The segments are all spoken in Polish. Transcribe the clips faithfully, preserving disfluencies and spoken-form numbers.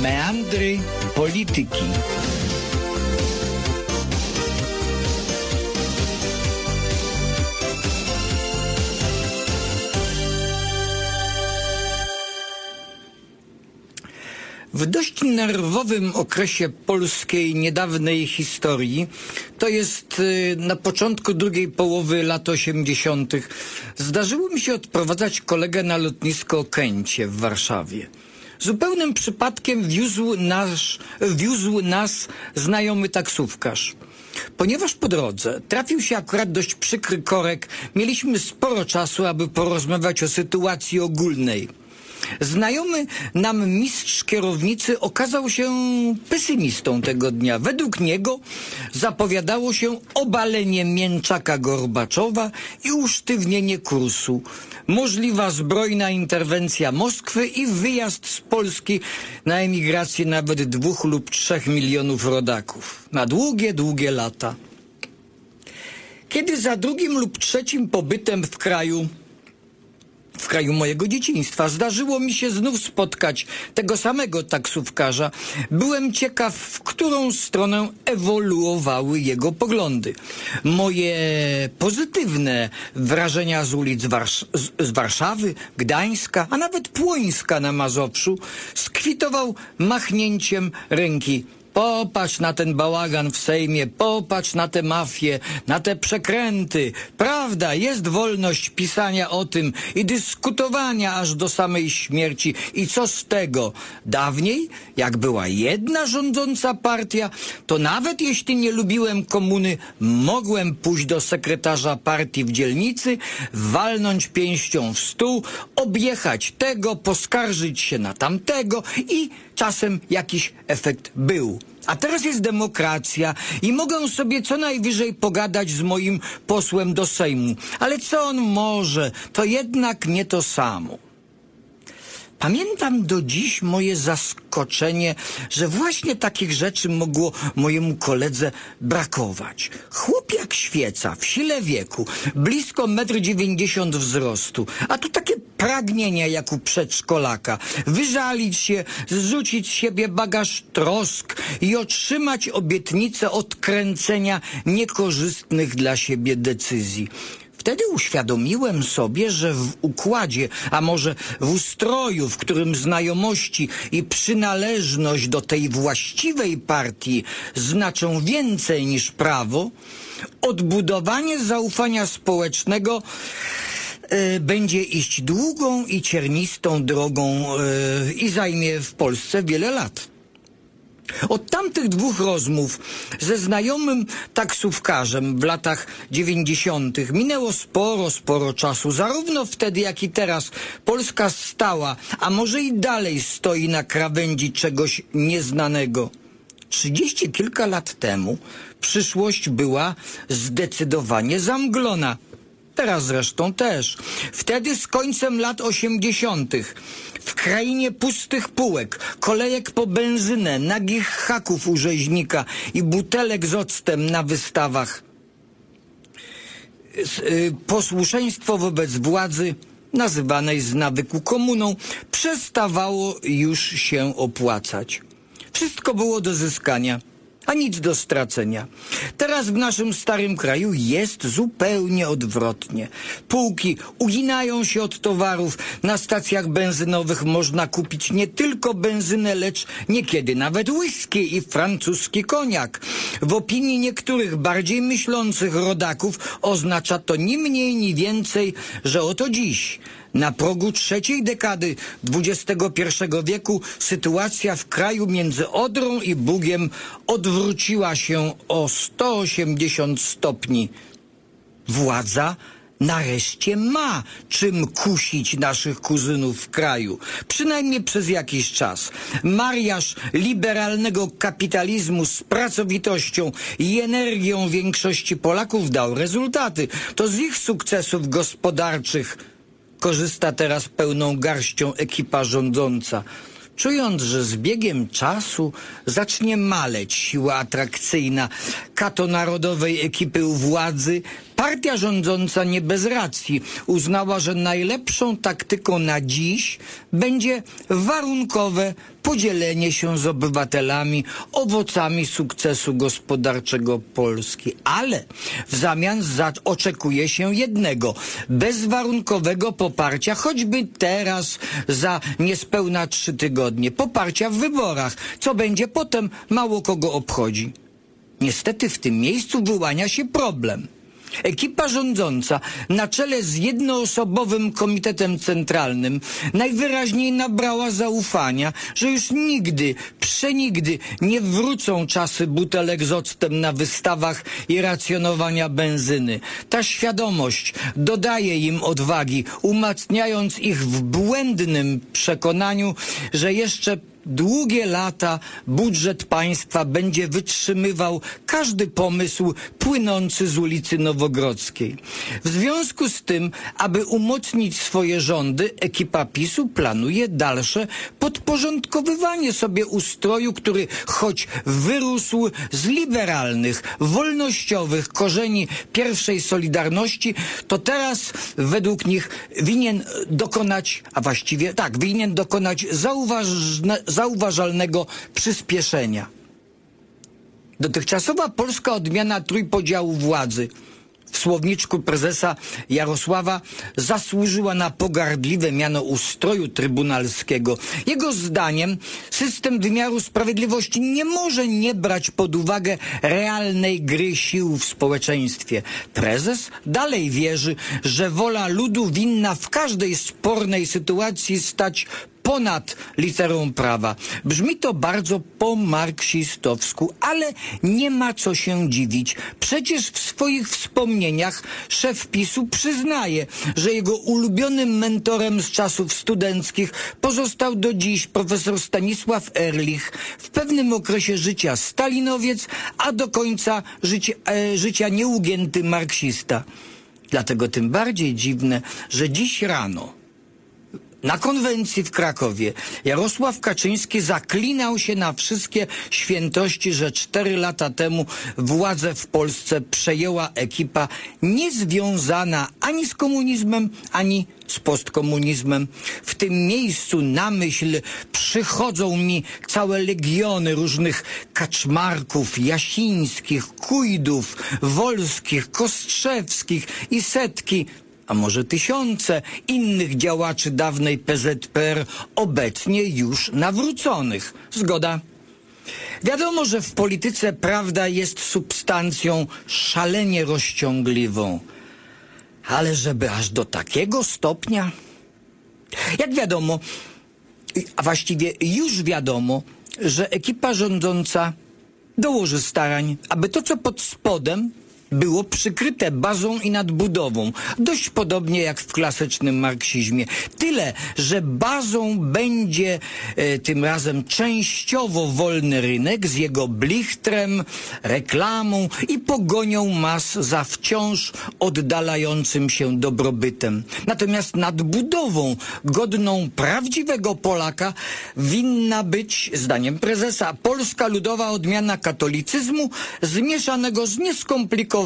Meandry polityki. W dość nerwowym okresie polskiej niedawnej historii, to jest na początku drugiej połowy lat osiemdziesiątych, zdarzyło mi się odprowadzać kolegę na lotnisko Okęcie w Warszawie. Zupełnym przypadkiem wiózł, nasz, wiózł nas znajomy taksówkarz. Ponieważ po drodze trafił się akurat dość przykry korek, mieliśmy sporo czasu, aby porozmawiać o sytuacji ogólnej. Znajomy nam mistrz kierownicy okazał się pesymistą tego dnia. Według niego zapowiadało się obalenie mięczaka Gorbaczowa i usztywnienie kursu. Możliwa zbrojna interwencja Moskwy i wyjazd z Polski na emigrację nawet dwóch lub trzech milionów rodaków. Na długie, długie lata. Kiedy za drugim lub trzecim pobytem w kraju W kraju mojego dzieciństwa zdarzyło mi się znów spotkać tego samego taksówkarza. Byłem ciekaw, w którą stronę ewoluowały jego poglądy. Moje pozytywne wrażenia z ulic Warsz- z Warszawy, Gdańska, a nawet Płońska na Mazowszu skwitował machnięciem ręki. Popatrz na ten bałagan w Sejmie, popatrz na te mafie, na te przekręty. Prawda, jest wolność pisania o tym i dyskutowania aż do samej śmierci. I co z tego? Dawniej, jak była jedna rządząca partia, to nawet jeśli nie lubiłem komuny, mogłem pójść do sekretarza partii w dzielnicy, walnąć pięścią w stół, objechać tego, poskarżyć się na tamtego i czasem jakiś efekt był. A teraz jest demokracja i mogę sobie co najwyżej pogadać z moim posłem do Sejmu. Ale co on może? To jednak nie to samo. Pamiętam do dziś moje zaskoczenie, że właśnie takich rzeczy mogło mojemu koledze brakować. Chłop jak świeca, w sile wieku, blisko metr dziewięćdziesiąt wzrostu, a tu takie pragnienia jak u przedszkolaka. Wyżalić się, zrzucić z siebie bagaż trosk i otrzymać obietnicę odkręcenia niekorzystnych dla siebie decyzji. Wtedy uświadomiłem sobie, że w układzie, a może w ustroju, w którym znajomości i przynależność do tej właściwej partii znaczą więcej niż prawo, odbudowanie zaufania społecznego y, będzie iść długą i ciernistą drogą y, i zajmie w Polsce wiele lat. Od tamtych dwóch rozmów ze znajomym taksówkarzem w latach dziewięćdziesiątych minęło sporo, sporo czasu. Zarówno wtedy, jak i teraz Polska stała, a może i dalej stoi na krawędzi czegoś nieznanego. Trzydzieści kilka lat temu przyszłość była zdecydowanie zamglona. Teraz zresztą też. Wtedy z końcem lat osiemdziesiątych w krainie pustych półek, kolejek po benzynę, nagich haków u rzeźnika i butelek z octem na wystawach, posłuszeństwo wobec władzy, nazywanej z nawyku komuną, przestawało już się opłacać. Wszystko było do zyskania, a nic do stracenia. Teraz w naszym starym kraju jest zupełnie odwrotnie. Półki uginają się od towarów. Na stacjach benzynowych można kupić nie tylko benzynę, lecz niekiedy nawet whisky i francuski koniak. W opinii niektórych bardziej myślących rodaków oznacza to ni mniej, ni więcej, że oto dziś, na progu trzeciej dekady dwudziestego pierwszego wieku, sytuacja w kraju między Odrą i Bugiem odwróciła się o sto osiemdziesiąt stopni. Władza nareszcie ma czym kusić naszych kuzynów w kraju. Przynajmniej przez jakiś czas. Mariaż liberalnego kapitalizmu z pracowitością i energią większości Polaków dał rezultaty. To z ich sukcesów gospodarczych korzysta teraz pełną garścią ekipa rządząca. Czując, że z biegiem czasu zacznie maleć siła atrakcyjna katonarodowej ekipy u władzy, Partia rządząca nie bez racji uznała, że najlepszą taktyką na dziś będzie warunkowe podzielenie się z obywatelami owocami sukcesu gospodarczego Polski. Ale w zamian za oczekuje się jednego, bezwarunkowego poparcia, choćby teraz za niespełna trzy tygodnie, poparcia w wyborach. Co będzie potem, mało kogo obchodzi. Niestety w tym miejscu wyłania się problem. Ekipa rządząca na czele z jednoosobowym komitetem centralnym najwyraźniej nabrała zaufania, że już nigdy, przenigdy nie wrócą czasy butelek z octem na wystawach i racjonowania benzyny. Ta świadomość dodaje im odwagi, umacniając ich w błędnym przekonaniu, że jeszcze długie lata budżet państwa będzie wytrzymywał każdy pomysł płynący z ulicy Nowogrodzkiej. W związku z tym, aby umocnić swoje rządy, ekipa PiSu planuje dalsze podporządkowywanie sobie ustroju, który choć wyrósł z liberalnych, wolnościowych korzeni pierwszej Solidarności, to teraz według nich winien dokonać, a właściwie tak, winien dokonać zauważne, zauważalnego przyspieszenia. Dotychczasowa polska odmiana trójpodziału władzy w słowniczku prezesa Jarosława zasłużyła na pogardliwe miano ustroju trybunalskiego. Jego zdaniem system wymiaru sprawiedliwości nie może nie brać pod uwagę realnej gry sił w społeczeństwie. Prezes dalej wierzy, że wola ludu winna w każdej spornej sytuacji stać ponad literą prawa. Brzmi to bardzo po marksistowsku, ale nie ma co się dziwić. Przecież w swoich wspomnieniach szef PiSu przyznaje, że jego ulubionym mentorem z czasów studenckich pozostał do dziś profesor Stanisław Ehrlich, w pewnym okresie życia stalinowiec, a do końca życia, e, życia nieugięty marksista. Dlatego tym bardziej dziwne, że dziś rano na konwencji w Krakowie Jarosław Kaczyński zaklinał się na wszystkie świętości, że cztery lata temu władzę w Polsce przejęła ekipa niezwiązana ani z komunizmem, ani z postkomunizmem. W tym miejscu na myśl przychodzą mi całe legiony różnych Kaczmarków, Jasińskich, Kujdów, Wolskich, Kostrzewskich i setki, a może tysiące innych działaczy dawnej P Z P R, obecnie już nawróconych. Zgoda. Wiadomo, że w polityce prawda jest substancją szalenie rozciągliwą. Ale żeby aż do takiego stopnia? Jak wiadomo, a właściwie już wiadomo, że ekipa rządząca dołoży starań, aby to, co pod spodem, było przykryte bazą i nadbudową, dość podobnie jak w klasycznym marksizmie. Tyle, że bazą będzie e, tym razem częściowo wolny rynek z jego blichtrem, reklamą i pogonią mas za wciąż oddalającym się dobrobytem. Natomiast nadbudową godną prawdziwego Polaka winna być, zdaniem prezesa, polska ludowa odmiana katolicyzmu zmieszanego z nieskomplikowanym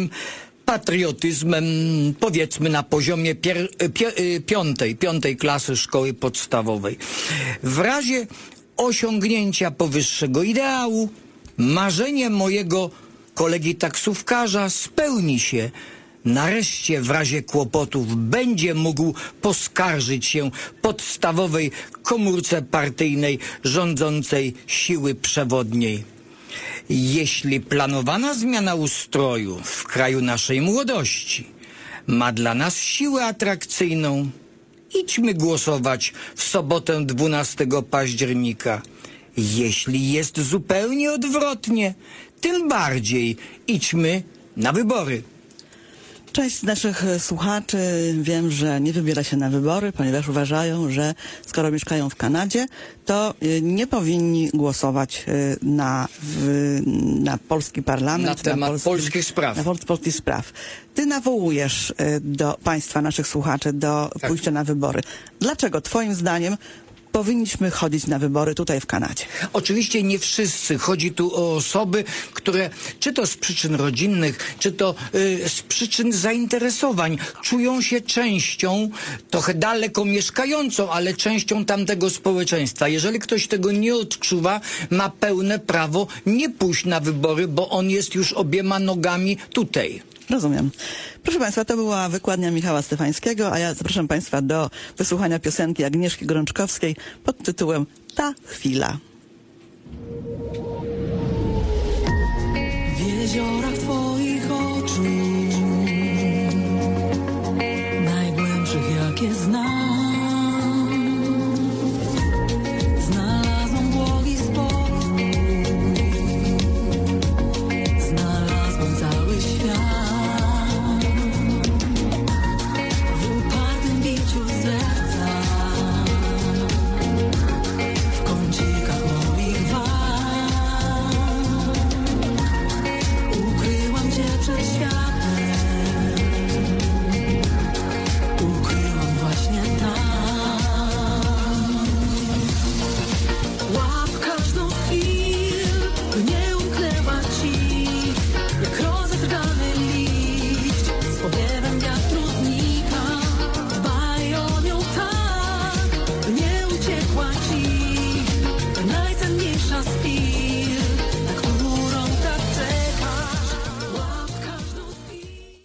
patriotyzmem, powiedzmy na poziomie pier, pier, piątej, piątej klasy szkoły podstawowej. W razie osiągnięcia powyższego ideału marzenie mojego kolegi taksówkarza spełni się. Nareszcie w razie kłopotów będzie mógł poskarżyć się podstawowej komórce partyjnej rządzącej siły przewodniej. Jeśli planowana zmiana ustroju w kraju naszej młodości ma dla nas siłę atrakcyjną, idźmy głosować w sobotę dwunastego października. Jeśli jest zupełnie odwrotnie, tym bardziej idźmy na wybory. Część z naszych słuchaczy wiem, że nie wybiera się na wybory, ponieważ uważają, że skoro mieszkają w Kanadzie, to nie powinni głosować na, w, na polski parlament. Na temat na polski, polskich spraw. Na polskich spraw. Ty nawołujesz do państwa, naszych słuchaczy, do tak. pójścia na wybory. Dlaczego twoim zdaniem powinniśmy chodzić na wybory tutaj w Kanadzie? Oczywiście nie wszyscy. Chodzi tu o osoby, które czy to z przyczyn rodzinnych, czy to y, z przyczyn zainteresowań czują się częścią, trochę daleko mieszkającą, ale częścią tamtego społeczeństwa. Jeżeli ktoś tego nie odczuwa, ma pełne prawo nie pójść na wybory, bo on jest już obiema nogami tutaj. Rozumiem. Proszę Państwa, to była wykładnia Michała Stefańskiego, a ja zapraszam Państwa do wysłuchania piosenki Agnieszki Gorączkowskiej pod tytułem Ta chwila. W jeziora